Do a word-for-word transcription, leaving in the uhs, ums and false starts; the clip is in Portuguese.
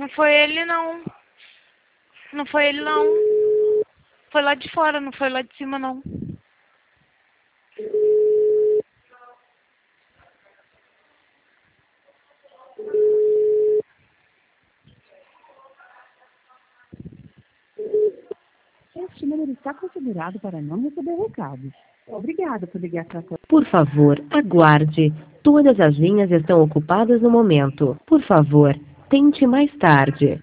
Não foi ele, não. Não foi ele, não. Foi lá de fora, não foi lá de cima, não. Este número está configurado para não receber recados. Obrigada por ligar para... Por favor, aguarde. Todas as linhas estão ocupadas no momento. Por favor, tente mais tarde.